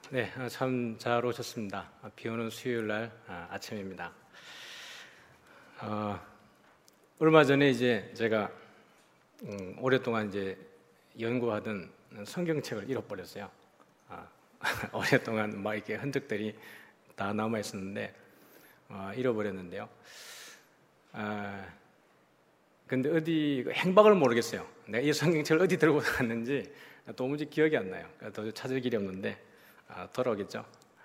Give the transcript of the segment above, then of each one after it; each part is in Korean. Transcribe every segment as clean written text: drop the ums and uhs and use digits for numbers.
네, 참 잘 오셨습니다. 비 오는 수요일 날 아침입니다. 얼마 전에 이제 제가 오랫동안 이제 연구하던 성경책을 잃어버렸어요. 오랫동안 막 이렇게 흔적들이 다 남아 있었는데 잃어버렸는데요. 근데 어디 행방을 모르겠어요. 내가 이 성경책을 어디 들고 갔는지 도무지 기억이 안 나요. 도저히 찾을 길이 없는데 돌아오겠죠.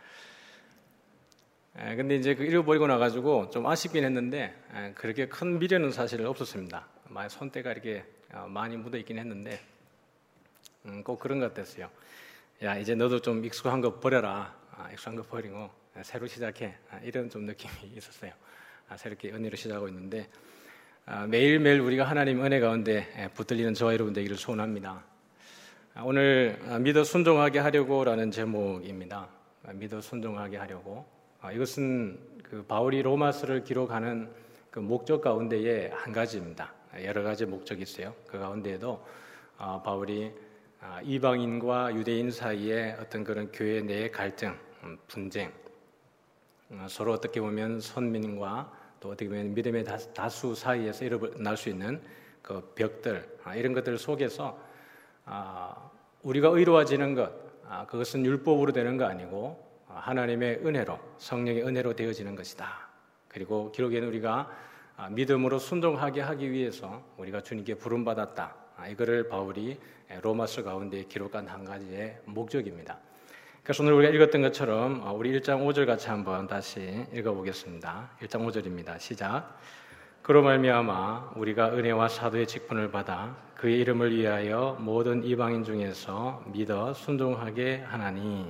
근데 이제 그 잃어버리고 나가지고 좀 아쉽긴 했는데 그렇게 큰 미련은 사실 없었습니다. 많이 손때가 이렇게 많이 묻어 있긴 했는데 꼭 그런 것 같았어요. 야, 이제 너도 좀 익숙한 거 버려라. 익숙한 거 버리고 새로 시작해. 이런 좀 느낌이 있었어요. 새롭게 은혜로 시작하고 있는데 매일매일 우리가 하나님 은혜 가운데 붙들리는 저와 여러분 되기를 소원합니다. 오늘 믿어 순종하게 하려고라는 제목입니다. 믿어 순종하게 하려고. 이것은 그 바울이 로마서를 기록하는 그 목적 가운데의 한 가지입니다. 여러 가지 목적이 있어요. 그 가운데에도 바울이 이방인과 유대인 사이에 어떤 그런 교회 내의 갈등, 분쟁, 서로 어떻게 보면 선민과 또 어떻게 보면 믿음의 다수 사이에서 일어날 수 있는 그 벽들, 이런 것들 속에서 우리가 의로워지는 것, 그것은 율법으로 되는 거 아니고 하나님의 은혜로, 성령의 은혜로 되어지는 것이다. 그리고 기록에는 우리가 믿음으로 순종하게 하기 위해서 우리가 주님께 부름받았다. 이거를 바울이 로마서 가운데 기록한 한 가지의 목적입니다. 그래서 오늘 우리가 읽었던 것처럼 우리 1장 5절 같이 한번 다시 읽어보겠습니다. 1장 5절입니다. 시작. 그로 말미암아 우리가 은혜와 사도의 직분을 받아 그의 이름을 위하여 모든 이방인 중에서 믿어 순종하게 하나니.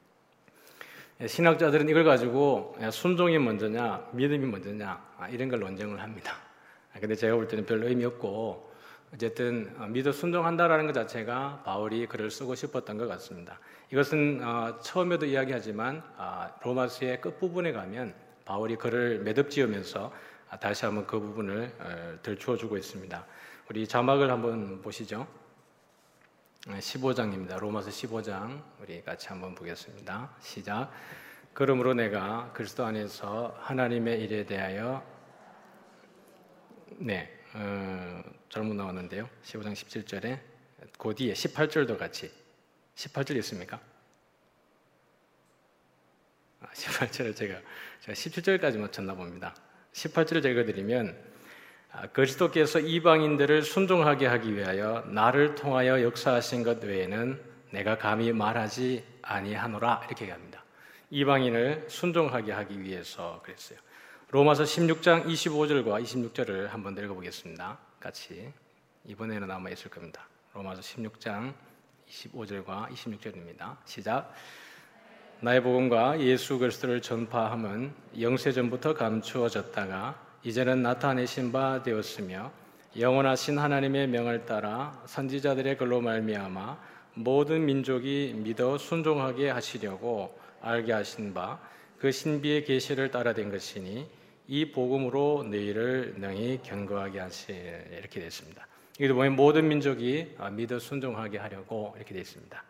신학자들은 이걸 가지고 순종이 먼저냐 믿음이 먼저냐 이런 걸 논쟁을 합니다. 근데 제가 볼 때는 별로 의미 없고 어쨌든 믿어 순종한다라는 것 자체가 바울이 글을 쓰고 싶었던 것 같습니다. 이것은 처음에도 이야기하지만 로마서의 끝부분에 가면 바울이 글을 매듭지으면서 다시 한번 그 부분을 들추어주고 있습니다. 우리 자막을 한번 보시죠. 15장입니다. 로마서 15장 우리 같이 한번 보겠습니다. 시작. 그러므로 내가 그리스도 안에서 하나님의 일에 대하여 잘못 나왔는데요. 15장 17절에 그 뒤에 18절도 같이 18절 있습니까? 18절을 제가 17절까지 맞췄나 봅니다. 18절을 읽어드리면 그리스도께서 이방인들을 순종하게 하기 위하여 나를 통하여 역사하신 것 외에는 내가 감히 말하지 아니하노라 이렇게 얘기합니다. 이방인을 순종하게 하기 위해서 그랬어요. 로마서 16장 25절과 26절을 한번 읽어보겠습니다. 같이 이번에는 남아있을 겁니다. 로마서 16장 25절과 26절입니다. 시작. 나의 복음과 예수 그리스도를 전파함은 영세전부터 감추어졌다가 이제는 나타내신 바 되었으며 영원하신 하나님의 명을 따라 선지자들의 글로 말미암아 모든 민족이 믿어 순종하게 하시려고 알게 하신 바 그 신비의 계시를 따라 된 것이니 이 복음으로 너희를 능히 견고하게 하실 이렇게 됐습니다. 여기도 보면 모든 민족이 믿어 순종하게 하려고 이렇게 됐습니다.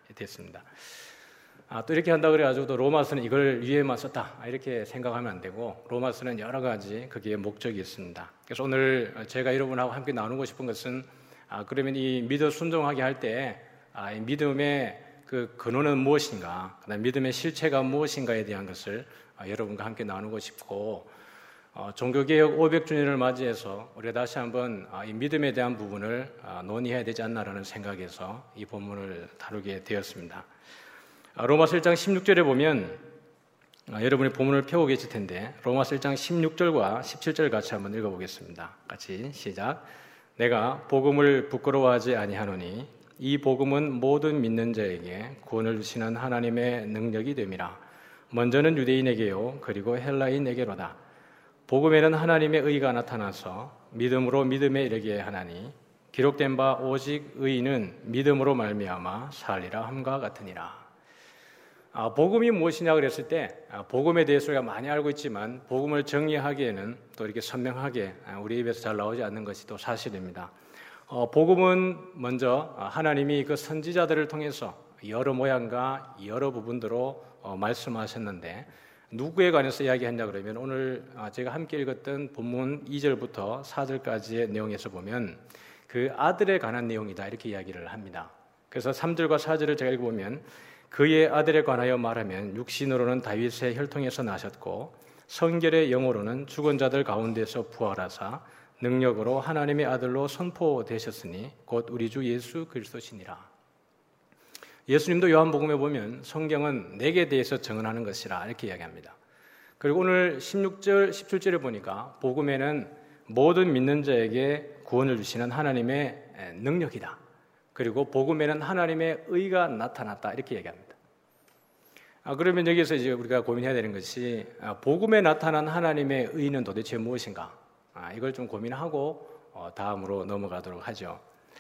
또 이렇게 한다 그래가지고 또 로마서는 이걸 위에만 썼다 이렇게 생각하면 안 되고 로마서는 여러 가지 거기에 목적이 있습니다. 그래서 오늘 제가 여러분하고 함께 나누고 싶은 것은 그러면 이 믿어 순종하게 할 때 이 믿음의 그 근원은 무엇인가, 그다음 믿음의 실체가 무엇인가에 대한 것을 여러분과 함께 나누고 싶고 종교개혁 500주년을 맞이해서 우리가 다시 한번 이 믿음에 대한 부분을 논의해야 되지 않나라는 생각에서 이 본문을 다루게 되었습니다. 로마서 1장 16절에 보면 여러분이 본문을 펴고 계실 텐데 로마서 1장 16절과 17절 같이 한번 읽어보겠습니다. 같이 시작. 내가 복음을 부끄러워하지 아니하노니 이 복음은 모든 믿는 자에게 구원을 주시는 하나님의 능력이 됨이라. 먼저는 유대인에게요 그리고 헬라인에게로다. 복음에는 하나님의 의가 나타나서 믿음으로 믿음에 이르게 하나니 기록된 바 오직 의인은 믿음으로 말미암아 살리라 함과 같으니라. 복음이 무엇이냐 그랬을 때 복음에 대해서 우리가 많이 알고 있지만 복음을 정리하기에는 또 이렇게 선명하게 우리 입에서 잘 나오지 않는 것이 또 사실입니다. 복음은 먼저 하나님이 그 선지자들을 통해서 여러 모양과 여러 부분으로 말씀하셨는데 누구에 관해서 이야기했냐 그러면 오늘 제가 함께 읽었던 본문 2절부터 4절까지의 내용에서 보면 그 아들에 관한 내용이다 이렇게 이야기를 합니다. 그래서 3절과 4절을 제가 읽어보면 그의 아들에 관하여 말하면 육신으로는 다윗의 혈통에서 나셨고 성결의 영으로는 죽은 자들 가운데서 부활하사 능력으로 하나님의 아들로 선포되셨으니 곧 우리 주 예수 그리스도시니라. 예수님도 요한복음에 보면 성경은 내게 대해서 증언하는 것이라 이렇게 이야기합니다. 그리고 오늘 16절, 17절에 보니까 복음에는 모든 믿는 자에게 구원을 주시는 하나님의 능력이다. 그리고 복음에는 하나님의 의가 나타났다 이렇게 얘기합니다. 그러면 여기서 이제 우리가 고민해야 되는 것이 복음에 나타난 하나님의 의는 도대체 무엇인가? 이걸 좀 고민하고 다음으로 넘어가도록 하죠.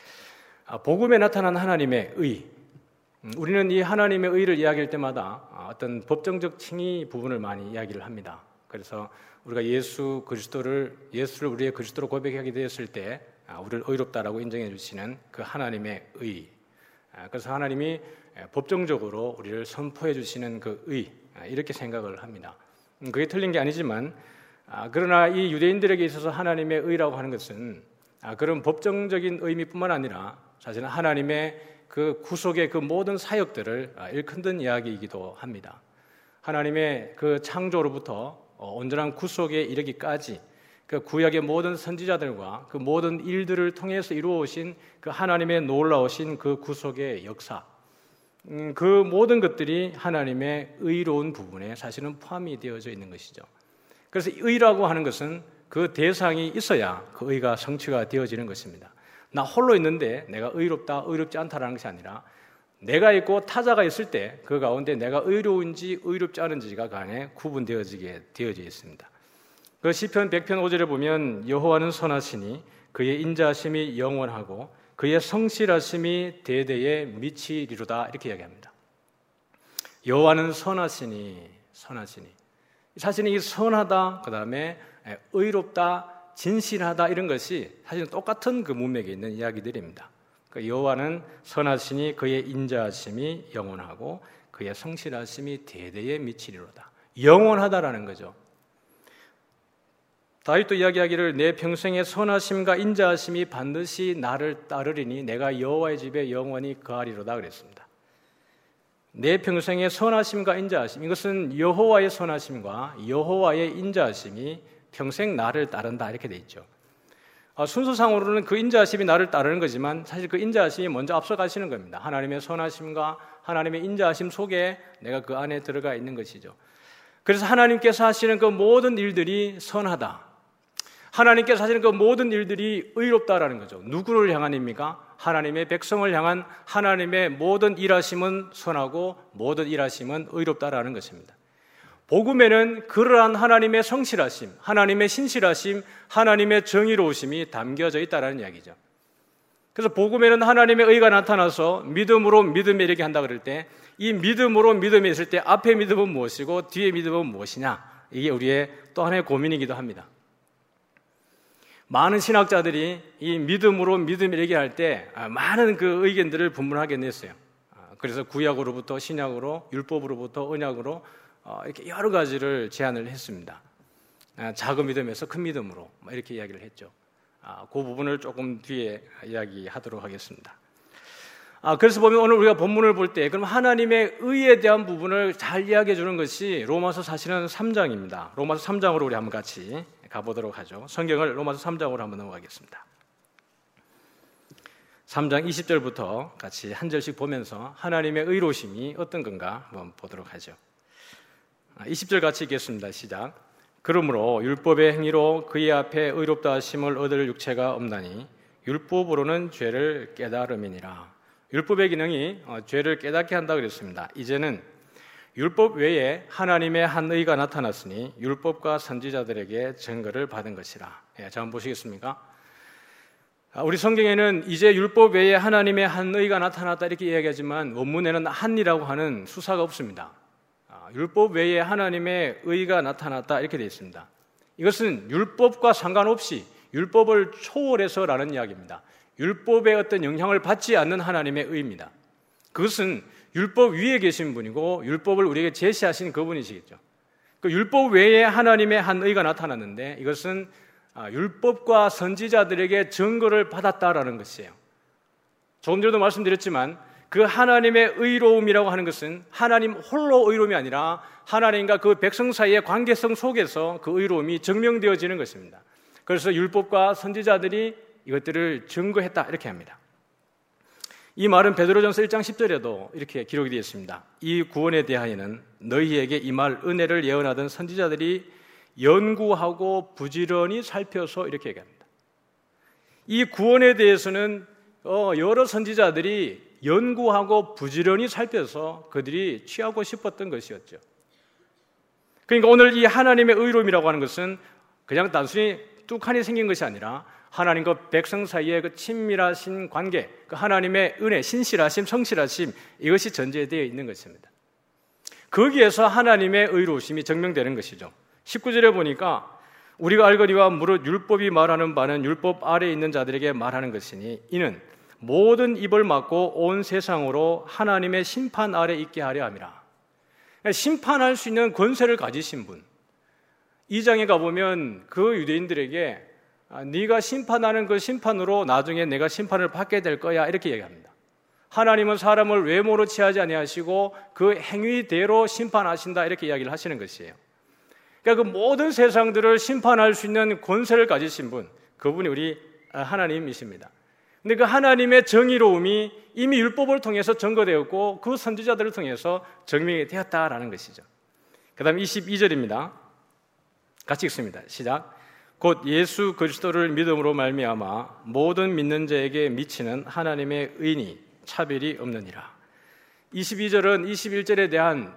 복음에 나타난 하나님의 의. 우리는 이 하나님의 의를 이야기할 때마다 어떤 법정적 칭의 부분을 많이 이야기를 합니다. 그래서 우리가 예수를 우리의 그리스도로 고백하게 되었을 때 우리를 의롭다라고 인정해 주시는 그 하나님의 의. 그래서 하나님이 법정적으로 우리를 선포해 주시는 그 의, 이렇게 생각을 합니다. 그게 틀린 게 아니지만 그러나 이 유대인들에게 있어서 하나님의 의라고 하는 것은 그런 법정적인 의미뿐만 아니라 사실은 하나님의 그 구속의 그 모든 사역들을 일컫는 이야기이기도 합니다. 하나님의 그 창조로부터 온전한 구속에 이르기까지 그 구약의 모든 선지자들과 그 모든 일들을 통해서 이루어오신 그 하나님의 놀라우신 그 구속의 역사, 그 모든 것들이 하나님의 의로운 부분에 사실은 포함이 되어져 있는 것이죠. 그래서 의라고 하는 것은 그 대상이 있어야 그 의가 성취가 되어지는 것입니다. 나 홀로 있는데 내가 의롭다, 의롭지 않다라는 것이 아니라 내가 있고 타자가 있을 때 그 가운데 내가 의로운지 의롭지 않은지가 간에 구분되어지게 되어져 있습니다. 그 시편 100편 5절에 보면 여호와는 선하시니 그의 인자하심이 영원하고 그의 성실하심이 대대에 미치리로다 이렇게 이야기합니다. 여호와는 선하시니 사실은 이 선하다, 그 다음에 의롭다, 진실하다 이런 것이 사실은 똑같은 그 문맥에 있는 이야기들입니다. 여호와는 선하시니 그의 인자하심이 영원하고 그의 성실하심이 대대에 미치리로다. 영원하다라는 거죠. 다윗도 이야기하기를 내 평생의 선하심과 인자하심이 반드시 나를 따르리니 내가 여호와의 집에 영원히 거하리로다 그랬습니다. 내 평생의 선하심과 인자하심, 이것은 여호와의 선하심과 여호와의 인자하심이 평생 나를 따른다 이렇게 돼 있죠. 순서상으로는 그 인자하심이 나를 따르는 거지만 사실 그 인자하심이 먼저 앞서가시는 겁니다. 하나님의 선하심과 하나님의 인자하심 속에 내가 그 안에 들어가 있는 것이죠. 그래서 하나님께서 하시는 그 모든 일들이 선하다. 하나님께서 하시는 그 모든 일들이 의롭다라는 거죠. 누구를 향한 입니까? 하나님의 백성을 향한 하나님의 모든 일하심은 선하고 모든 일하심은 의롭다라는 것입니다. 복음에는 그러한 하나님의 성실하심, 하나님의 신실하심, 하나님의 정의로우심이 담겨져 있다는 이야기죠. 그래서 복음에는 하나님의 의가 나타나서 믿음으로 믿음에 이르게 한다 그럴 때 이 믿음으로 믿음에 있을 때 앞에 믿음은 무엇이고 뒤에 믿음은 무엇이냐, 이게 우리의 또 하나의 고민이기도 합니다. 많은 신학자들이 이 믿음으로 믿음에 이르게 할 때 많은 그 의견들을 분분하게 냈어요. 그래서 구약으로부터 신약으로, 율법으로부터 언약으로 이렇게 여러 가지를 제안을 했습니다. 작은 믿음에서 큰 믿음으로 이렇게 이야기를 했죠. 그 부분을 조금 뒤에 이야기하도록 하겠습니다. 그래서 보면 오늘 우리가 본문을 볼 때 그럼 하나님의 의에 대한 부분을 잘 이야기해 주는 것이 로마서 사실은 3장입니다. 로마서 3장으로 우리 한번 같이 가보도록 하죠. 성경을 로마서 3장으로 한번 넘어가겠습니다. 3장 20절부터 같이 한 절씩 보면서 하나님의 의로우심이 어떤 건가 한번 보도록 하죠. 20절 같이 읽겠습니다. 시작. 그러므로 율법의 행위로 그의 앞에 의롭다 하심을 얻을 육체가 없나니 율법으로는 죄를 깨달음이니라. 율법의 기능이 죄를 깨닫게 한다 그랬습니다. 이제는 율법 외에 하나님의 한 의가 나타났으니 율법과 선지자들에게 증거를 받은 것이라. 자, 한번 보시겠습니까? 우리 성경에는 이제 율법 외에 하나님의 한 의가 나타났다 이렇게 이야기하지만 원문에는 한이라고 하는 수사가 없습니다. 율법 외에 하나님의 의가 나타났다 이렇게 되어 있습니다. 이것은 율법과 상관없이 율법을 초월해서라는 이야기입니다. 율법의 어떤 영향을 받지 않는 하나님의 의입니다. 그것은 율법 위에 계신 분이고 율법을 우리에게 제시하신 그분이시겠죠. 그 율법 외에 하나님의 한 의가 나타났는데 이것은 율법과 선지자들에게 증거를 받았다라는 것이에요. 조금 전에도 말씀드렸지만 그 하나님의 의로움이라고 하는 것은 하나님 홀로 의로움이 아니라 하나님과 그 백성 사이의 관계성 속에서 그 의로움이 증명되어지는 것입니다. 그래서 율법과 선지자들이 이것들을 증거했다 이렇게 합니다. 이 말은 베드로전서 1장 10절에도 이렇게 기록이 되어 있습니다. 이 구원에 대하여는 너희에게 임할 은혜를 예언하던 선지자들이 연구하고 부지런히 살펴서 이렇게 얘기합니다. 이 구원에 대해서는 여러 선지자들이 연구하고 부지런히 살펴서 그들이 취하고 싶었던 것이었죠. 그러니까 오늘 이 하나님의 의로움이라고 하는 것은 그냥 단순히 뚝하니 생긴 것이 아니라 하나님과 백성 사이의 그 친밀하신 관계, 그 하나님의 은혜, 신실하심, 성실하심, 이것이 전제되어 있는 것입니다. 거기에서 하나님의 의로우심이 증명되는 것이죠. 19절에 보니까 우리가 알거니와 무릇 율법이 말하는 바는 율법 아래에 있는 자들에게 말하는 것이니 이는 모든 입을 막고 온 세상으로 하나님의 심판 아래 있게 하려 함이라. 심판할 수 있는 권세를 가지신 분. 2장에 가보면 그 유대인들에게 네가 심판하는 그 심판으로 나중에 내가 심판을 받게 될 거야 이렇게 얘기합니다. 하나님은 사람을 외모로 취하지 아니하시고 그 행위대로 심판하신다 이렇게 이야기를 하시는 것이에요. 그러니까 그 모든 세상들을 심판할 수 있는 권세를 가지신 분, 그분이 우리 하나님이십니다. 근데 그 하나님의 정의로움이 이미 율법을 통해서 증거되었고 그 선지자들을 통해서 증명이 되었다라는 것이죠. 그 다음 22절입니다. 같이 읽습니다. 시작. 곧 예수 그리스도를 믿음으로 말미암아 모든 믿는 자에게 미치는 하나님의 의니 차별이 없느니라. 22절은 21절에 대한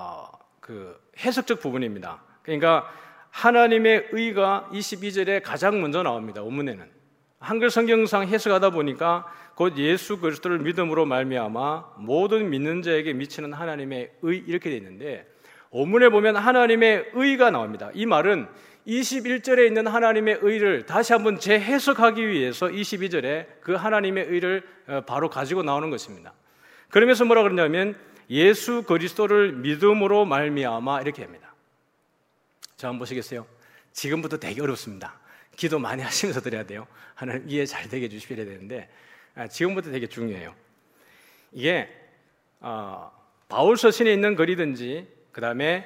그 해석적 부분입니다. 그러니까 하나님의 의가 22절에 가장 먼저 나옵니다. 원문에는. 한글 성경상 해석하다 보니까 곧 예수 그리스도를 믿음으로 말미암아 모든 믿는 자에게 미치는 하나님의 의 이렇게 되어 있는데 원문에 보면 하나님의 의가 나옵니다. 이 말은 21절에 있는 하나님의 의를 다시 한번 재해석하기 위해서 22절에 그 하나님의 의를 바로 가지고 나오는 것입니다. 그러면서 뭐라 그러냐면 예수 그리스도를 믿음으로 말미암아 이렇게 합니다. 자, 한번 보시겠어요? 지금부터 되게 어렵습니다. 기도 많이 하시면서 드려야 돼요. 하나님 이해 잘 되게 해주셔야 되는데 지금부터 되게 중요해요. 이게 바울 서신에 있는 글이든지 그 다음에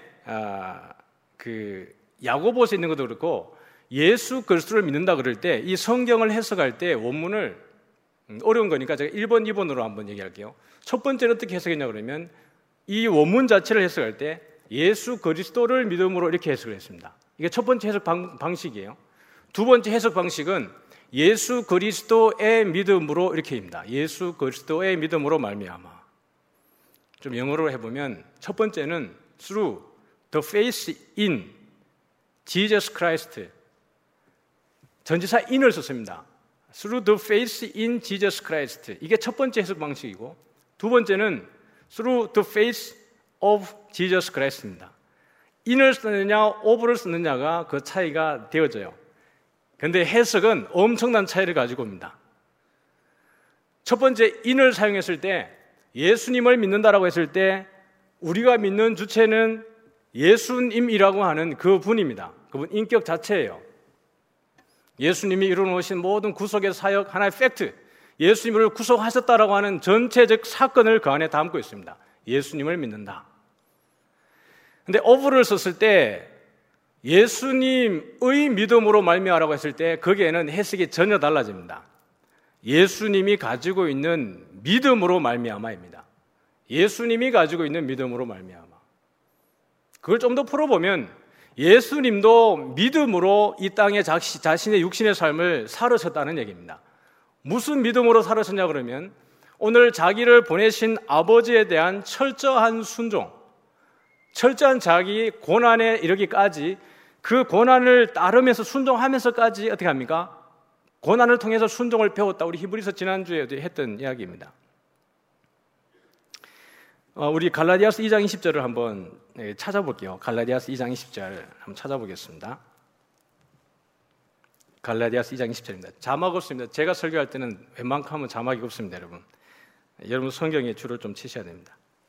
그 야고보서에 있는 것도 그렇고 예수 그리스도를 믿는다 그럴 때 이 성경을 해석할 때 원문을 어려운 거니까 제가 1번, 2번으로 한번 얘기할게요. 첫 번째는 어떻게 해석했냐 그러면 이 원문 자체를 해석할 때 예수 그리스도를 믿음으로 이렇게 해석을 했습니다. 이게 첫 번째 해석 방식이에요. 두 번째 해석 방식은 예수 그리스도의 믿음으로 이렇게입니다. 예수 그리스도의 믿음으로 말미암아. 좀 영어로 해보면 첫 번째는 through the faith in Jesus Christ. 전치사 in을 썼습니다. through the faith in Jesus Christ. 이게 첫 번째 해석 방식이고 두 번째는 through the faith of Jesus Christ입니다. in을 쓰느냐 of를 쓰느냐가 그 차이가 되어져요. 그런데 해석은 엄청난 차이를 가지고 옵니다. 첫 번째 in을 사용했을 때 예수님을 믿는다라고 했을 때 우리가 믿는 주체는 예수님이라고 하는 그 분입니다. 그분 인격 자체예요. 예수님이 이루어놓으신 모든 구속의 사역 하나의 팩트, 예수님을 구속하셨다라고 하는 전체적 사건을 그 안에 담고 있습니다. 예수님을 믿는다. 근데 of를 썼을 때 예수님의 믿음으로 말미암아라고 했을 때 거기에는 해석이 전혀 달라집니다. 예수님이 가지고 있는 믿음으로 말미암아입니다. 예수님이 가지고 있는 믿음으로 말미암아. 그걸 좀 더 풀어보면 예수님도 믿음으로 이 땅에 자신의 육신의 삶을 살으셨다는 얘기입니다. 무슨 믿음으로 살으셨냐 그러면 오늘 자기를 보내신 아버지에 대한 철저한 순종, 철저한 자기 고난에 이르기까지 그 고난을 따르면서 순종하면서까지 어떻게 합니까? 고난을 통해서 순종을 배웠다. 우리 히브리서 지난주에 했던 이야기입니다. 우리 갈라디아서 2장 20절을 한번 찾아볼게요. 갈라디아서 2장 20절 한번 찾아보겠습니다. 갈라디아서 2장 20절입니다. 자막 없습니다. 제가 설교할 때는 웬만하면 자막이 없습니다, 여러분. 여러분 성경에 줄을 좀 치셔야 됩니다.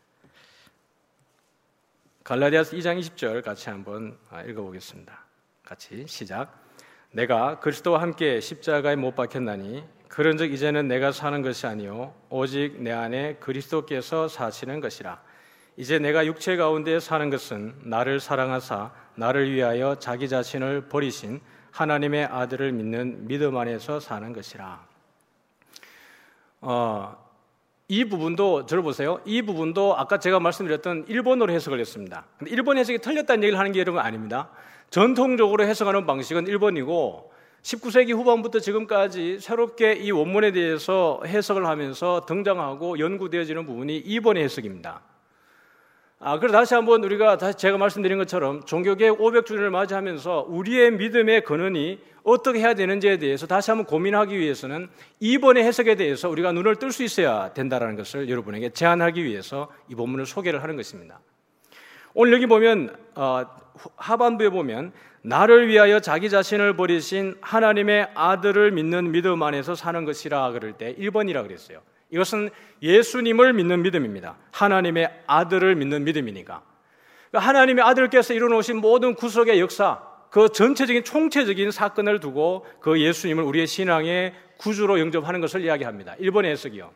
갈라디아서 2장 20절 같이 한번 읽어보겠습니다. 같이 시작. 내가 그리스도와 함께 십자가에 못 박혔나니 그런즉 이제는 내가 사는 것이 아니요 오직 내 안에 그리스도께서 사시는 것이라. 이제 내가 육체 가운데 사는 것은 나를 사랑하사 나를 위하여 자기 자신을 버리신 하나님의 아들을 믿는 믿음 안에서 사는 것이라. 이 부분도 들어보세요. 이 부분도 아까 제가 말씀드렸던 일본어로 해석을 했습니다. 근데 일본 해석이 틀렸다는 얘기를 하는 게 여러분 아닙니다. 전통적으로 해석하는 방식은 일본이고 19세기 후반부터 지금까지 새롭게 이 원문에 대해서 해석을 하면서 등장하고 연구되어지는 부분이 이번의 해석입니다. 그래서 다시 한번 제가 말씀드린 것처럼 종교개혁 500주년을 맞이하면서 우리의 믿음의 근원이 어떻게 해야 되는지에 대해서 다시 한번 고민하기 위해서는 이번의 해석에 대해서 우리가 눈을 뜰 수 있어야 된다는 것을 여러분에게 제안하기 위해서 이 본문을 소개를 하는 것입니다. 오늘 여기 보면 하반부에 보면 나를 위하여 자기 자신을 버리신 하나님의 아들을 믿는 믿음 안에서 사는 것이라 그럴 때 1번이라 그랬어요. 이것은 예수님을 믿는 믿음입니다. 하나님의 아들을 믿는 믿음이니까. 하나님의 아들께서 이루어놓으신 모든 구속의 역사, 그 전체적인 총체적인 사건을 두고 그 예수님을 우리의 신앙의 구주로 영접하는 것을 이야기합니다. 1번의 해석이요.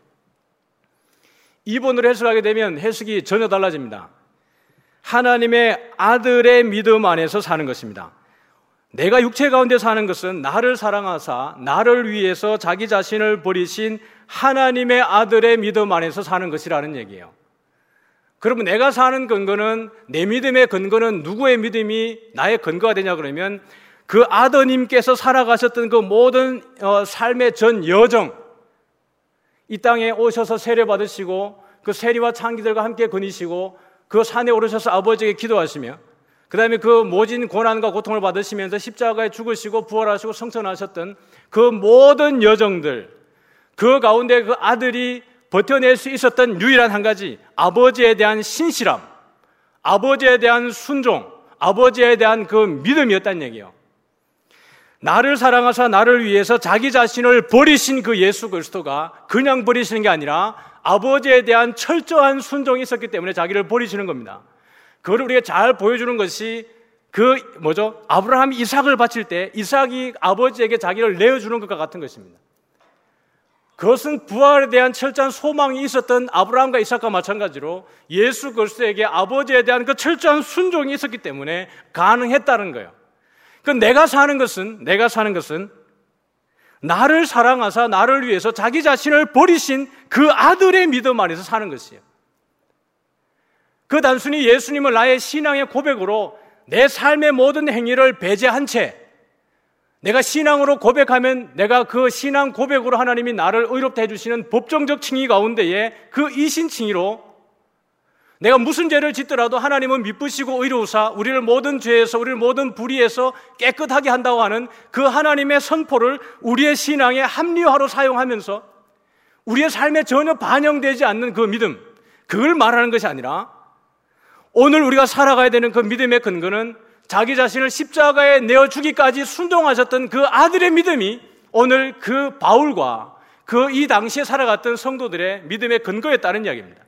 2번으로 해석하게 되면 해석이 전혀 달라집니다. 하나님의 아들의 믿음 안에서 사는 것입니다. 내가 육체 가운데 사는 것은 나를 사랑하사 나를 위해서 자기 자신을 버리신 하나님의 아들의 믿음 안에서 사는 것이라는 얘기예요. 그러면 내가 사는 근거는, 내 믿음의 근거는 누구의 믿음이 나의 근거가 되냐 그러면 그 아드님께서 살아가셨던 그 모든 삶의 전 여정, 이 땅에 오셔서 세례 받으시고 그 세리와 창기들과 함께 거니시고 그 산에 오르셔서 아버지에게 기도하시며 그 다음에 그 모진 고난과 고통을 받으시면서 십자가에 죽으시고 부활하시고 성천하셨던 그 모든 여정들, 그 가운데 그 아들이 버텨낼 수 있었던 유일한 한 가지, 아버지에 대한 신실함, 아버지에 대한 순종, 아버지에 대한 그 믿음이었다는 얘기예요. 나를 사랑하사 나를 위해서 자기 자신을 버리신 그 예수 그리스도가 그냥 버리시는 게 아니라 아버지에 대한 철저한 순종이 있었기 때문에 자기를 버리시는 겁니다. 그걸 우리가 잘 보여주는 것이 아브라함이 이삭을 바칠 때 이삭이 아버지에게 자기를 내어주는 것과 같은 것입니다. 그것은 부활에 대한 철저한 소망이 있었던 아브라함과 이삭과 마찬가지로 예수 그리스도에게 아버지에 대한 그 철저한 순종이 있었기 때문에 가능했다는 거예요. 내가 사는 것은 나를 사랑하사 나를 위해서 자기 자신을 버리신 그 아들의 믿음 안에서 사는 것이에요. 그 단순히 예수님을 나의 신앙의 고백으로 내 삶의 모든 행위를 배제한 채 내가 신앙으로 고백하면 내가 그 신앙 고백으로 하나님이 나를 의롭다 해주시는 법정적 칭의 가운데에 그 이신칭의로 내가 무슨 죄를 짓더라도 하나님은 미쁘시고 의로우사 우리를 모든 죄에서 우리를 모든 불의에서 깨끗하게 한다고 하는 그 하나님의 선포를 우리의 신앙의 합리화로 사용하면서 우리의 삶에 전혀 반영되지 않는 그 믿음, 그걸 말하는 것이 아니라 오늘 우리가 살아가야 되는 그 믿음의 근거는 자기 자신을 십자가에 내어주기까지 순종하셨던 그 아들의 믿음이 오늘 그 바울과 그 이 당시에 살아갔던 성도들의 믿음의 근거였다는 이야기입니다.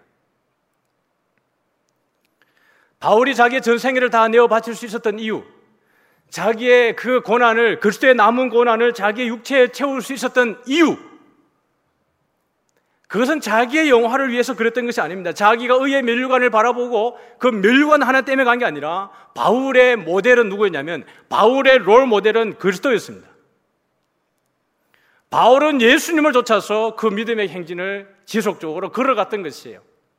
바울이 자기의 전 생애를 다 내어 바칠 수 있었던 이유, 자기의 그 고난을, 그리스도의 남은 고난을 자기의 육체에 채울 수 있었던 이유, 그것은 자기의 영화를 위해서 그랬던 것이 아닙니다. 자기가 의의 면류관을 바라보고 그 면류관 하나 때문에 간 게 아니라 바울의 모델은 누구였냐면 바울의 롤 모델은 그리스도였습니다. 바울은 예수님을 쫓아서 그 믿음의 행진을 지속적으로 걸어갔던 것이에요.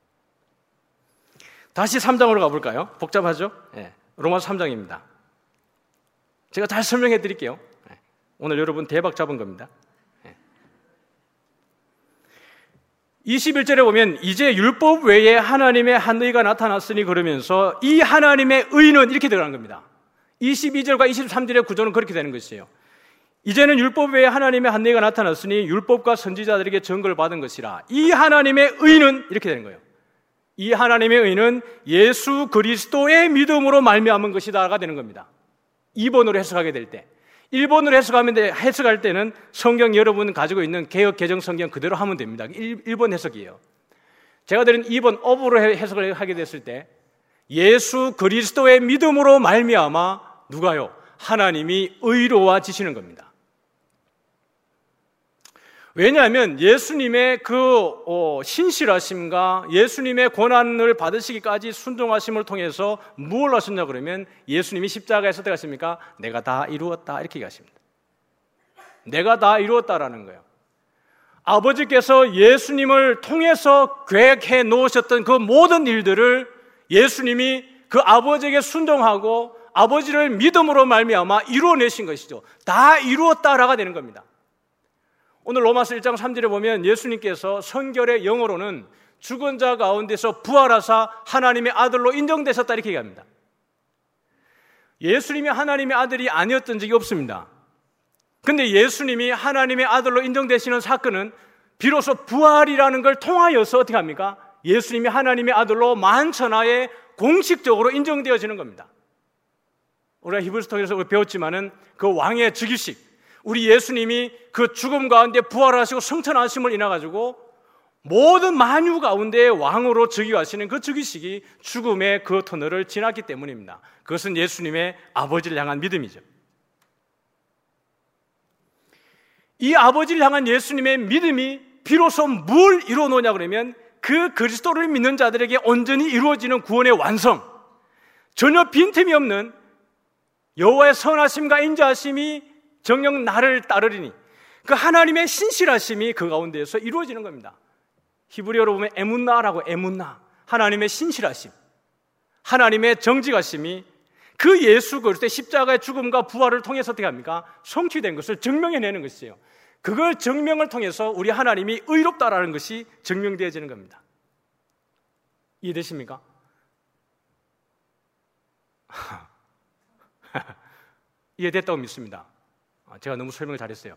다시 3장으로 가볼까요? 복잡하죠? 로마서 3장입니다. 제가 잘 설명해 드릴게요. 오늘 여러분 대박 잡은 겁니다. 21절에 보면 이제 율법 외에 하나님의 한 의가 나타났으니 그러면서 이 하나님의 의는 이렇게 들어가는 겁니다. 22절과 23절의 구조는 그렇게 되는 것이에요. 이제는 율법 외에 하나님의 한 의가 나타났으니 율법과 선지자들에게 증거를 받은 것이라. 이 하나님의 의는 이렇게 되는 거예요. 이 하나님의 의는 예수 그리스도의 믿음으로 말미암은 것이다가 되는 겁니다. 2번으로 해석하게 될 때. 1번으로 해석할 때는 성경 여러분 가지고 있는 개역 개정 성경 그대로 하면 됩니다. 1번 해석이에요. 제가 드린 2번 업으로 해석을 하게 됐을 때 예수 그리스도의 믿음으로 말미암아 누가요? 하나님이 의로워지시는 겁니다. 왜냐하면 예수님의 그 신실하심과 예수님의 고난을 받으시기까지 순종하심을 통해서 무엇을 하셨냐 그러면 예수님이 십자가에서 어떻게 하십니까? 내가 다 이루었다 이렇게 얘기하십니다. 내가 다 이루었다라는 거예요. 아버지께서 예수님을 통해서 계획해 놓으셨던 그 모든 일들을 예수님이 그 아버지에게 순종하고 아버지를 믿음으로 말미암아 이루어내신 것이죠. 다 이루었다라가 되는 겁니다. 오늘 로마서 1장 3절에 보면 예수님께서 성결의 영어로는 죽은 자 가운데서 부활하사 하나님의 아들로 인정되셨다 이렇게 얘기합니다. 예수님이 하나님의 아들이 아니었던 적이 없습니다. 근데 예수님이 하나님의 아들로 인정되시는 사건은 비로소 부활이라는 걸 통하여서 어떻게 합니까? 예수님이 하나님의 아들로 만천하에 공식적으로 인정되어지는 겁니다. 우리가 히브리서 통해서 배웠지만은 그 왕의 즉위식, 우리 예수님이 그 죽음 가운데 부활하시고 성천하심을 인해가지고 모든 만유 가운데 왕으로 즉위하시는 그 즉위식이 죽음의 그 터널을 지났기 때문입니다. 그것은 예수님의 아버지를 향한 믿음이죠. 이 아버지를 향한 예수님의 믿음이 비로소 뭘 이루어놓냐 그러면 그 그리스도를 믿는 자들에게 온전히 이루어지는 구원의 완성, 전혀 빈틈이 없는 여호와의 선하심과 인자하심이 정녕 나를 따르리니 그 하나님의 신실하심이 그 가운데에서 이루어지는 겁니다. 히브리어로 보면 에문나라고, 에문나, 하나님의 신실하심, 하나님의 정직하심이 그 예수 그리스도의 십자가의 죽음과 부활을 통해서 어떻게 합니까? 성취된 것을 증명해내는 것이에요. 그걸 증명을 통해서 우리 하나님이 의롭다라는 것이 증명되어지는 겁니다. 이해되십니까? 이해됐다고 믿습니다. 제가 너무 설명을 잘했어요.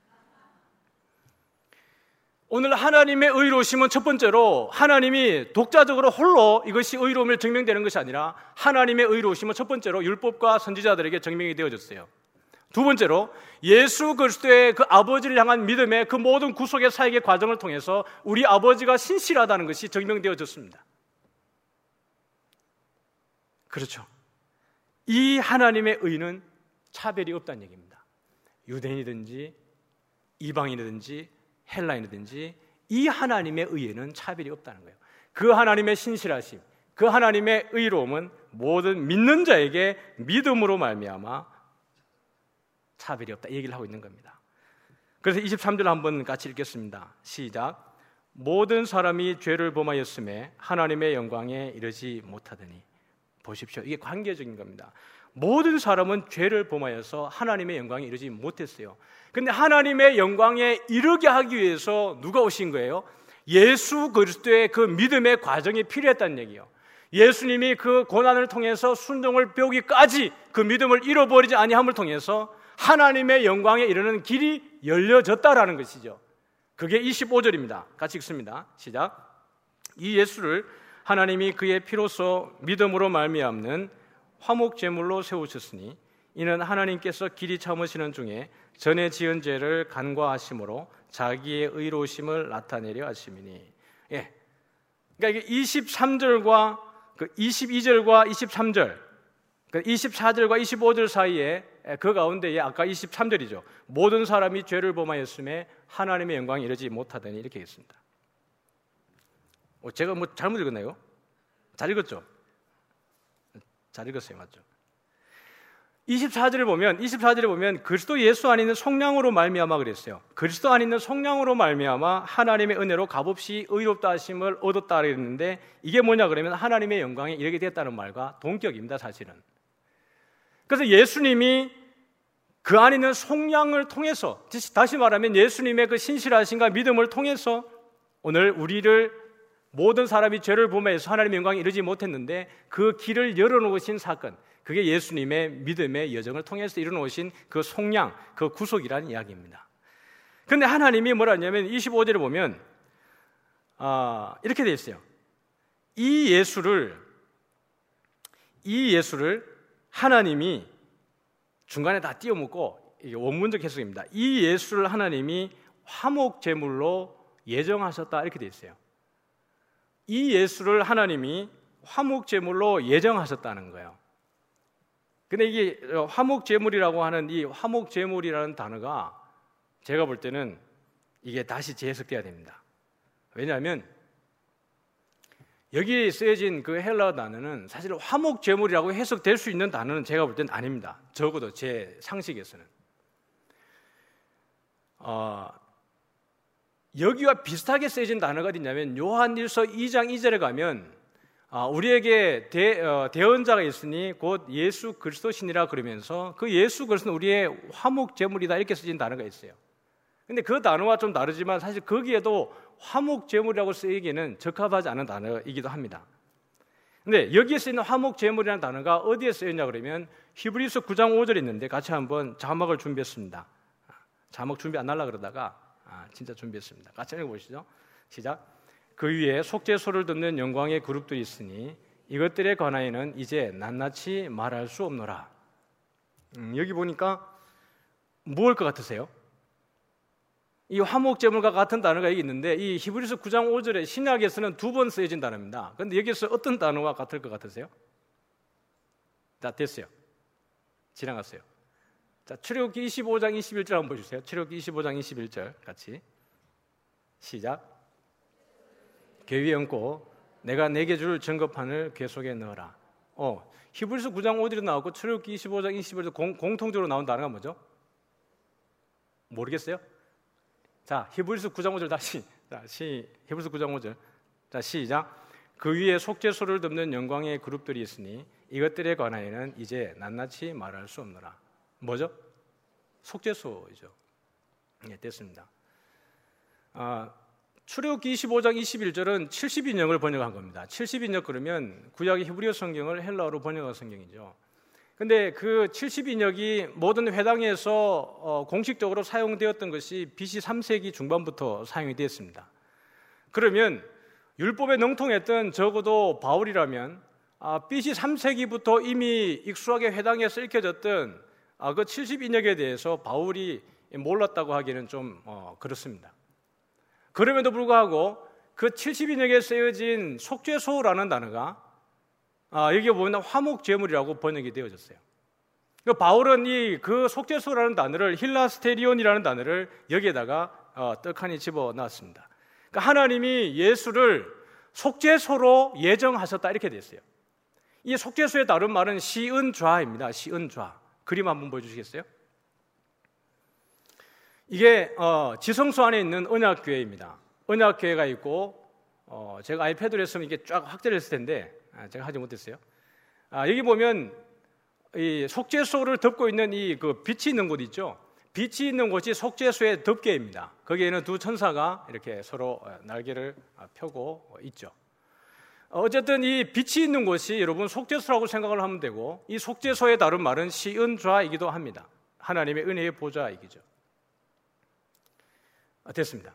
오늘 하나님의 의로우심은 첫 번째로 하나님이 독자적으로 홀로 이것이 의로움을 증명되는 것이 아니라 하나님의 의로우심은 첫 번째로 율법과 선지자들에게 증명이 되어졌어요. 두 번째로 예수 그리스도의 그 아버지를 향한 믿음의 그 모든 구속의 사역의 과정을 통해서 우리 아버지가 신실하다는 것이 증명되어졌습니다. 그렇죠. 이 하나님의 의는 차별이 없다는 얘기입니다. 유대인이든지 이방인이든지 헬라인이든지 이 하나님의 의에는 차별이 없다는 거예요. 그 하나님의 신실하심, 그 하나님의 의로움은 모든 믿는 자에게 믿음으로 말미암아 차별이 없다, 이 얘기를 하고 있는 겁니다. 그래서 23절 한번 같이 읽겠습니다. 시작. 모든 사람이 죄를 범하였음에 하나님의 영광에 이르지 못하더니. 보십시오, 이게 관계적인 겁니다. 모든 사람은 죄를 범하여서 하나님의 영광에 이르지 못했어요. 근데 하나님의 영광에 이르게 하기 위해서 누가 오신 거예요? 예수 그리스도의 그 믿음의 과정이 필요했다는 얘기예요. 예수님이 그 고난을 통해서 순종을 배우기까지 그 믿음을 잃어버리지 아니함을 통해서 하나님의 영광에 이르는 길이 열려졌다라는 것이죠. 그게 25절입니다. 같이 읽습니다. 시작. 이 예수를 하나님이 그의 피로써 믿음으로 말미암는 화목제물로 세우셨으니 이는 하나님께서 길이 참으시는 중에 전에 지은 죄를 간과하심으로 자기의 의로우심을 나타내려 하심이니. 예. 그러니까 이게 23절과 그 22절과 23절, 그 24절과 25절 사이에 그 가운데에 아까 23절이죠. 모든 사람이 죄를 범하였음에 하나님의 영광에 이르지 못하더니 이렇게 했습니다. 제가 뭐 잘못 읽었나요? 잘 읽었죠? 잘 읽었어요, 맞죠? 24절에 보면 그리스도 예수 안에 있는 성령으로 말미암아 그랬어요. 그리스도 안에 있는 성령으로 말미암아 하나님의 은혜로 값없이 의롭다 하심을 얻었다 그랬는데 이게 뭐냐 그러면 하나님의 영광에 이르게 됐다는 말과 동격입니다, 사실은. 그래서 예수님이 그 안에 있는 성령을 통해서, 다시 말하면 예수님의 그 신실하심과 믿음을 통해서 오늘 우리를 모든 사람이 죄를 범해서 하나님의 영광에 이르지 못했는데 그 길을 열어놓으신 사건, 그게 예수님의 믿음의 여정을 통해서 이루어놓으신 그 속량, 그 구속이라는 이야기입니다. 그런데 하나님이 뭐라 하냐면 25절에 보면 이렇게 되어 있어요. 이 예수를 하나님이 중간에 다 띄워먹고, 이게 원문적 해석입니다. 이 예수를 하나님이 화목제물로 예정하셨다, 이렇게 되어 있어요. 이 예수를 하나님이 화목제물로 예정하셨다는 거예요. 근데 이게 화목제물이라고 하는 이 화목제물이라는 단어가 제가 볼 때는 이게 다시 재해석돼야 됩니다. 왜냐하면 여기에 쓰여진 그 헬라어 단어는 사실 화목제물이라고 해석될 수 있는 단어는 제가 볼 때는 아닙니다. 적어도 제 상식에서는. 여기와 비슷하게 쓰여진 단어가 어디냐면 요한일서 2장 2절에 가면 우리에게 대언자가 있으니 곧 예수 그리스도시니라 그러면서 그 예수 그리스도는 우리의 화목제물이다 이렇게 쓰여진 단어가 있어요. 근데 그 단어와 좀 다르지만 사실 거기에도 화목제물이라고 쓰이기에는 적합하지 않은 단어이기도 합니다. 근데 여기에 쓰이는 화목제물이라는 단어가 어디에 쓰였냐 그러면 히브리서 9장 5절에 있는데 같이 한번 자막을 준비했습니다. 자막 준비 안 하려고 그러다가 진짜 준비했습니다. 같이 읽어보시죠. 시작. 그 위에 속죄소를 듣는 영광의 그룹들이 있으니 이것들에 관하여는 이제 낱낱이 말할 수 없노라. 여기 보니까 뭘 것 같으세요? 이 화목제물과 같은 단어가 여기 있는데 이 히브리서 9장 5절에 신약에서는 2번 쓰여진 단어입니다. 그런데 여기서 어떤 단어와 같을 것 같으세요? 자, 됐어요. 지나갔어요. 자, 출애굽기 25장 21절 한번 보여주세요. 출애굽기 25장 21절 같이 시작. 궤 위에 얹고 내가 내게 줄 증거판을 궤 속에 넣어라. 히브리서 9장 5절에 나오고 출애굽기 25장 21절 공통적으로 나온 단어가 뭐죠? 모르겠어요? 자, 히브리서 9장 5절 다시. 히브리서 9장 5절. 자, 시작. 그 위에 속죄소를 덮는 영광의 그룹들이 있으니 이것들에 관하여는 이제 낱낱이 말할 수 없노라. 뭐죠? 속죄소이죠. 네, 됐습니다. 출애굽기 25장 21절은 70인역을 번역한 겁니다. 70인역 그러면 구약의 히브리어 성경을 헬라어로 번역한 성경이죠. 근데 그 70인역이 모든 회당에서 공식적으로 사용되었던 것이 BC 3세기 중반부터 사용이 되었습니다. 그러면 율법에 능통했던 적어도 바울이라면 BC 3세기부터 이미 익숙하게 회당에서 읽혀졌던 그 70인역에 대해서 바울이 몰랐다고 하기에는 좀 그렇습니다. 그럼에도 불구하고 그 70인역에 쓰여진 속죄소라는 단어가 여기 보면 화목제물이라고 번역이 되어졌어요. 바울은 그 속죄소라는 단어를 힐라스테리온이라는 단어를 여기에다가 떡하니 집어넣었습니다. 그러니까 하나님이 예수를 속죄소로 예정하셨다 이렇게 됐어요. 이 속죄소의 다른 말은 시은좌입니다. 시은좌. 그림 한번 보여주시겠어요? 이게 지성소 안에 있는 언약교회입니다. 언약교회가 있고 제가 아이패드로 했으면 이게 쫙 확대를 했을 텐데 제가 하지 못했어요. 여기 보면 이 속죄소를 덮고 있는 그 빛이 있는 곳 있죠. 빛이 있는 곳이 속죄소의 덮개입니다. 거기에는 두 천사가 이렇게 서로 날개를 펴고 있죠. 어쨌든 이 빛이 있는 곳이 여러분 속죄소라고 생각을 하면 되고 이 속죄소의 다른 말은 시은좌이기도 합니다. 하나님의 은혜의 보좌이기죠. 됐습니다.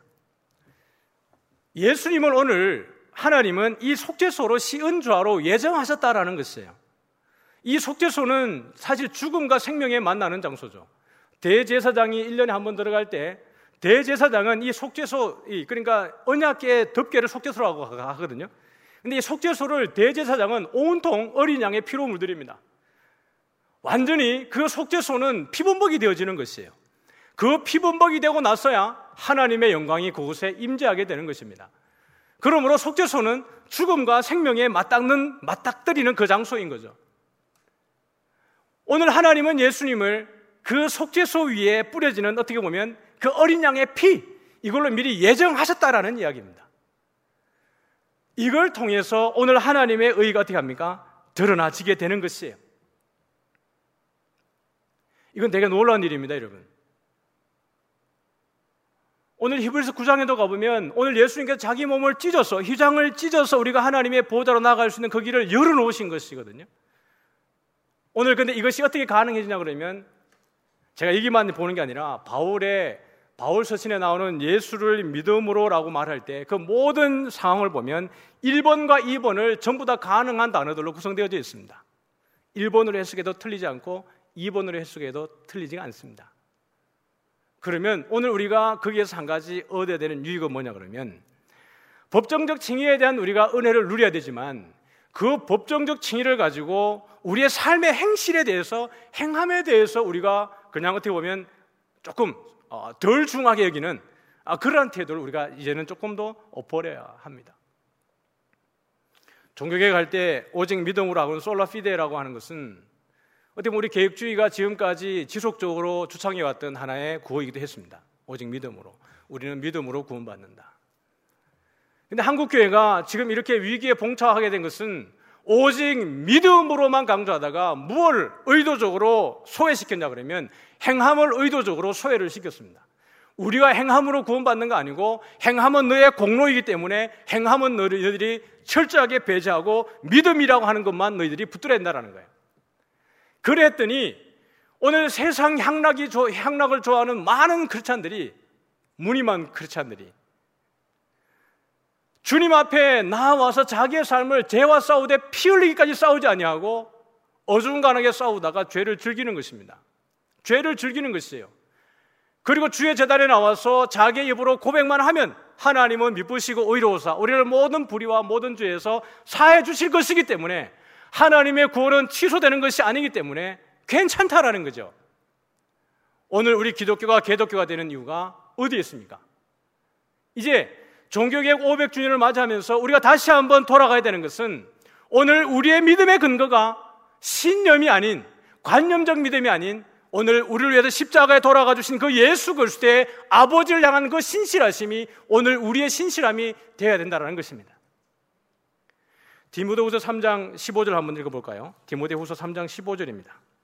예수님을 오늘 하나님은 이 속죄소로 시은좌로 예정하셨다라는 것이에요. 이 속죄소는 사실 죽음과 생명에 만나는 장소죠. 대제사장이 1년에 한 번 들어갈 때 대제사장은 이 속죄소, 그러니까 언약궤의 덮개를 속죄소라고 하거든요. 근데 이 속죄소를 대제사장은 온통 어린 양의 피로 물들입니다. 완전히 그 속죄소는 피범벅이 되어지는 것이에요. 그 피범벅이 되고 나서야 하나님의 영광이 그곳에 임재하게 되는 것입니다. 그러므로 속죄소는 죽음과 생명에 맞닥뜨리는 그 장소인 거죠. 오늘 하나님은 예수님을 그 속죄소 위에 뿌려지는 어떻게 보면 그 어린 양의 피, 이걸로 미리 예정하셨다라는 이야기입니다. 이걸 통해서 오늘 하나님의 의가 어떻게 합니까? 드러나지게 되는 것이에요. 이건 되게 놀라운 일입니다, 여러분. 오늘 히브리서 9장에도 가보면 오늘 예수님께서 자기 몸을 찢어서 휘장을 찢어서 우리가 하나님의 보좌로 나아갈 수 있는 그 길을 열어놓으신 것이거든요. 오늘 근데 이것이 어떻게 가능해지냐 그러면 제가 여기만 보는 게 아니라 바울 서신에 나오는 예수를 믿음으로라고 말할 때 그 모든 상황을 보면 1번과 2번을 전부 다 가능한 단어들로 구성되어져 있습니다. 1번으로 해석해도 틀리지 않고 2번으로 해석해도 틀리지가 않습니다. 그러면 오늘 우리가 거기에서 한 가지 얻어야 되는 유익은 뭐냐 그러면 법정적 칭의에 대한 우리가 은혜를 누려야 되지만 그 법정적 칭의를 가지고 우리의 삶의 행실에 대해서, 행함에 대해서 우리가 그냥 어떻게 보면 조금 덜 중하게 여기는 그러한 태도를 우리가 이제는 조금 더 버려야 합니다. 종교개혁 할 때 오직 믿음으로 하고는 솔라피데라고 하는 것은 어떻게 보면 우리 개혁주의가 지금까지 지속적으로 주창해왔던 하나의 구호이기도 했습니다. 오직 믿음으로, 우리는 믿음으로 구원받는다. 근데 한국교회가 지금 이렇게 위기에 봉착하게 된 것은 오직 믿음으로만 강조하다가 무엇을 의도적으로 소외시켰냐 그러면 행함을 의도적으로 소외를 시켰습니다. 우리가 행함으로 구원받는 거 아니고 행함은 너의 공로이기 때문에 행함은 너희들이 철저하게 배제하고 믿음이라고 하는 것만 너희들이 붙들어야 된다는 거예요. 그랬더니 오늘 세상 향락을 좋아하는 많은 크리스찬들이, 무늬만 크리스찬들이 주님 앞에 나와서 자기의 삶을 죄와 싸우되 피 흘리기까지 싸우지 아니하고 어중간하게 싸우다가 죄를 즐기는 것입니다. 죄를 즐기는 것이에요. 그리고 주의 제단에 나와서 자기의 입으로 고백만 하면 하나님은 미쁘시고 의로우사 우리를 모든 불의와 모든 죄에서 사해 주실 것이기 때문에, 하나님의 구원은 취소되는 것이 아니기 때문에 괜찮다라는 거죠. 오늘 우리 기독교가 개독교가 되는 이유가 어디에 있습니까? 이제 종교개혁 500주년을 맞이하면서 우리가 다시 한번 돌아가야 되는 것은, 오늘 우리의 믿음의 근거가 신념이 아닌, 관념적 믿음이 아닌, 오늘 우리를 위해서 십자가에 돌아가 주신 그 예수 그리스도의 아버지를 향한 그 신실하심이 오늘 우리의 신실함이 되어야 된다는 것입니다. 디모데후서 3장 15절 한번 읽어볼까요? 디모데후서 3장 15절입니다.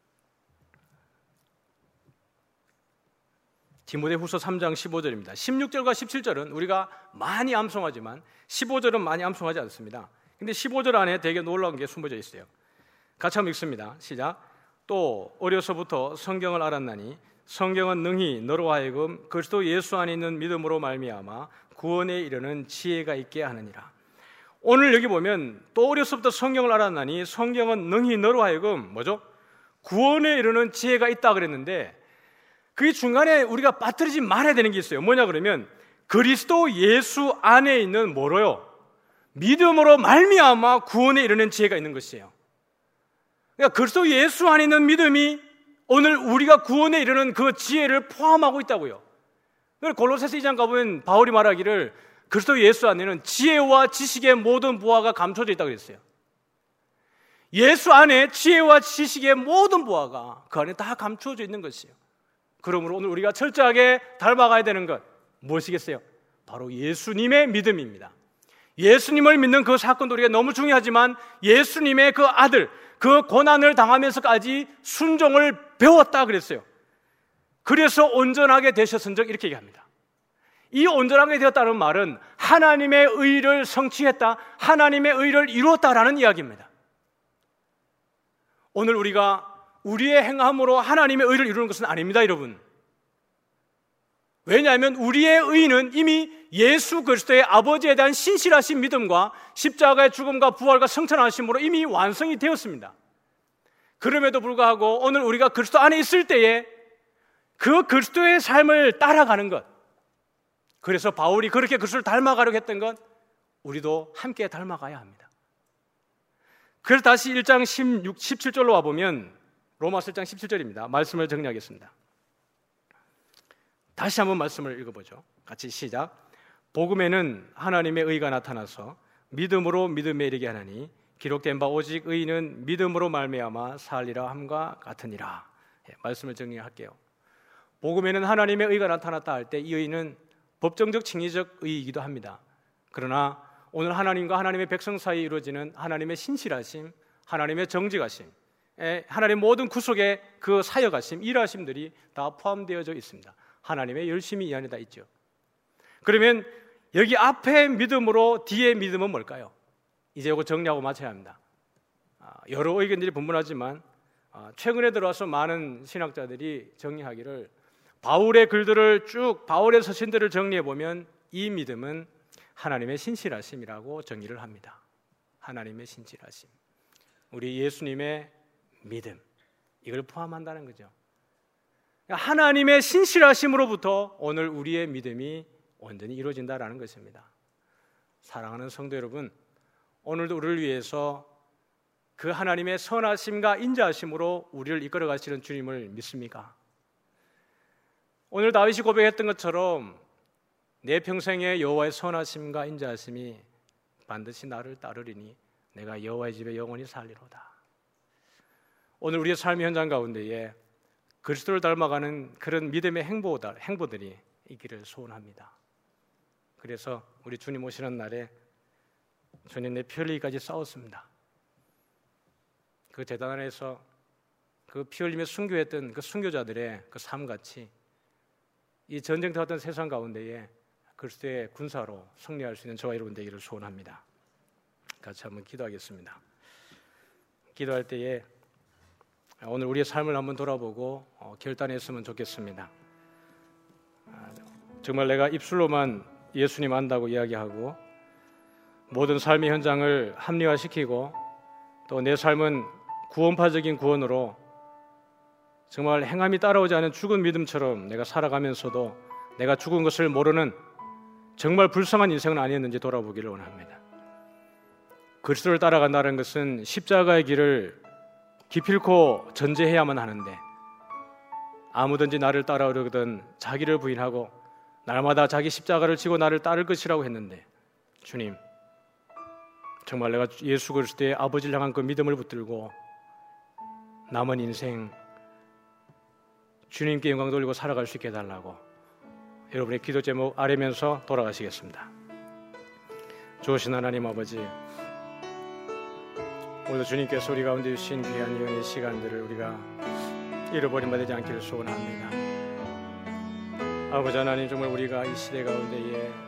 디모데후서 3장 15절입니다. 16절과 17절은 우리가 많이 암송하지만 15절은 많이 암송하지 않습니다. 근데 15절 안에 되게 놀라운 게 숨어져 있어요. 같이 한번 읽습니다. 시작. 또 어려서부터 성경을 알았나니 성경은 능히 너로 하여금 그리스도 예수 안에 있는 믿음으로 말미암아 구원에 이르는 지혜가 있게 하느니라. 오늘 여기 보면 또 어려서부터 성경을 알았나니 성경은 능히 너로 하여금 뭐죠? 구원에 이르는 지혜가 있다 그랬는데, 그 중간에 우리가 빠뜨리지 말아야 되는 게 있어요. 뭐냐 그러면 그리스도 예수 안에 있는 뭐로요? 믿음으로 말미암아 구원에 이르는 지혜가 있는 것이에요. 그러니까 그리스도 예수 안에 있는 믿음이 오늘 우리가 구원에 이르는 그 지혜를 포함하고 있다고요. 골로새서 2장 가보면 바울이 말하기를 그리스도 예수 안에는 지혜와 지식의 모든 부하가 감춰져 있다고 그랬어요. 예수 안에 지혜와 지식의 모든 부하가 그 안에 다 감추어져 있는 것이에요. 그러므로 오늘 우리가 철저하게 닮아가야 되는 것 무엇이겠어요? 바로 예수님의 믿음입니다. 예수님을 믿는 그 사건도 우리가 너무 중요하지만 예수님의 그 아들, 그 고난을 당하면서까지 순종을 배웠다 그랬어요. 그래서 온전하게 되셨은즉 이렇게 얘기합니다. 이 온전하게 되었다는 말은 하나님의 의를 성취했다, 하나님의 의를 이루었다라는 이야기입니다. 오늘 우리가 우리의 행함으로 하나님의 의를 이루는 것은 아닙니다, 여러분. 왜냐하면 우리의 의는 이미 예수 그리스도의 아버지에 대한 신실하신 믿음과 십자가의 죽음과 부활과 성천하심으로 이미 완성이 되었습니다. 그럼에도 불구하고 오늘 우리가 그리스도 안에 있을 때에 그 그리스도의 삶을 따라가는 것, 그래서 바울이 그렇게 그리스도를 닮아가려고 했던 것, 우리도 함께 닮아가야 합니다. 그래서 다시 1장 17절로 와보면, 로마서 1장 17절입니다. 말씀을 정리하겠습니다. 다시 한번 말씀을 읽어보죠. 같이 시작. 복음에는 하나님의 의가 나타나서 믿음으로 믿음에 이르게 하나니 기록된 바 오직 의인은 믿음으로 말미암아 살리라 함과 같으니라. 말씀을 정리할게요. 복음에는 하나님의 의가 나타났다 할 때 이 의는 법정적 칭의적 의이기도 합니다. 그러나 오늘 하나님과 하나님의 백성 사이에 이루어지는 하나님의 신실하심, 하나님의 정직하심, 하나님의 모든 구속의 그 사역하심, 일하심들이 다 포함되어져 있습니다. 하나님의 열심이 이 안에 다 있죠. 그러면 여기 앞에 믿음으로 뒤에 믿음은 뭘까요? 이제 이거 정리하고 마쳐야 합니다. 여러 의견들이 분분하지만 최근에 들어와서 많은 신학자들이 정리하기를, 바울의 글들을 쭉, 바울의 서신들을 정리해 보면 이 믿음은 하나님의 신실하심이라고 정의를 합니다. 하나님의 신실하심, 우리 예수님의 믿음, 이걸 포함한다는 거죠. 하나님의 신실하심으로부터 오늘 우리의 믿음이 온전히 이루어진다라는 것입니다. 사랑하는 성도 여러분, 오늘도 우리를 위해서 그 하나님의 선하심과 인자하심으로 우리를 이끌어 가시는 주님을 믿습니까? 오늘 다윗이 고백했던 것처럼 내 평생에 여호와의 선하심과 인자하심이 반드시 나를 따르리니 내가 여호와의 집에 영원히 살리로다. 오늘 우리의 삶의 현장 가운데에 그리스도를 닮아가는 그런 믿음의 행보들이 있기를 소원합니다. 그래서 우리 주님 오시는 날에 주님 내 피 흘리기까지 싸웠습니다. 그 제단 안에서 그 피 흘리며 순교했던 그 순교자들의 그 삶같이 이 전쟁터 같은 세상 가운데에 그리스도의 군사로 승리할 수 있는 저와 여러분 되기를 소원합니다. 같이 한번 기도하겠습니다. 기도할 때에 오늘 우리의 삶을 한번 돌아보고 결단했으면 좋겠습니다. 정말 내가 입술로만 예수님 안다고 이야기하고 모든 삶의 현장을 합리화시키고 또 내 삶은 구원파적인 구원으로 정말 행함이 따라오지 않은 죽은 믿음처럼 내가 살아가면서도 내가 죽은 것을 모르는 정말 불쌍한 인생은 아니었는지 돌아보기를 원합니다. 그리스도를 따라간다는 것은 십자가의 길을 기필코 전제해야만 하는데 아무든지 나를 따라오려거든 자기를 부인하고 날마다 자기 십자가를 지고 나를 따를 것이라고 했는데 주님, 정말 내가 예수 그리스도의 아버지를 향한 그 믿음을 붙들고 남은 인생 주님께 영광 돌리고 살아갈 수 있게 해달라고 여러분의 기도 제목 아뢰면서 돌아가시겠습니다. 좋으신 하나님 아버지, 오늘도 주님께서 우리 가운데 주신 귀한 영의 시간들을 우리가 잃어버림 받지 않기를 소원합니다. 아버지 하나님, 정말 우리가 이 시대 가운데에